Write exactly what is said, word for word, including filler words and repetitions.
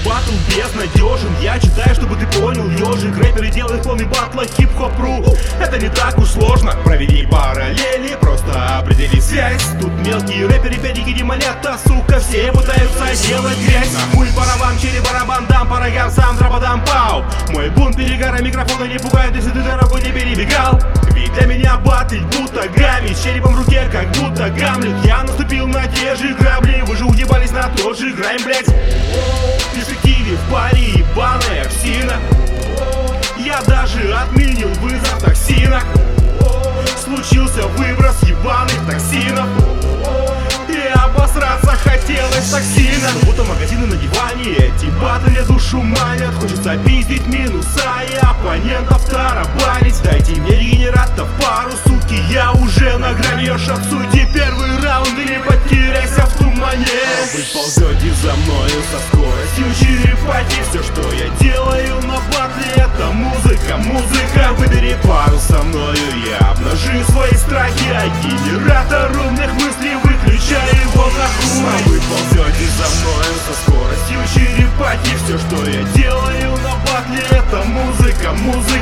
батл безнадежен. Я читаю, чтобы ты понял, ежик. Рэперы делают клоны батла, хип-хоп.ру. Это не так уж сложно, проведи параллели, просто определи связь. Тут мелкие рэперы, педики, демонята, сука, все пытаются делать грязь. Нахуй барабан, черри барабан, дам по рогам, сам дропадам, пау. Мой бунт перегара, микрофона не пугает, если ты дорогу не перебегал. Ведь для меня батлить будто гамми, с черепом в руке, как будто Гамлет. Я наступил на те же грабли, вы же уебались на тот же грайм, блять. В перспективе в паре ебаная псина. Я даже отменил вызов токсина. Случился выброс ебаных токсинов. И обосраться хотелось токсина. Будто магазины на диване, эти батли душу манят. Хочется пиздить минуса и оппонентов тарабанить. Дайте мне регенератов пару, суки, я уже на грани. Шансуйте первый раунд или потеряйся в тумане. Вы ползете за мною со скоростью черепахи. Все, что я делаю на батле, это музыка, музыка. Выбери пару со мною, я обнажи свои страхи. А генератор умных мыслей выключай его нахуй. А вы ползете за мною со скоростью черепахи. Все, что я делаю на батле, это музыка, музыка.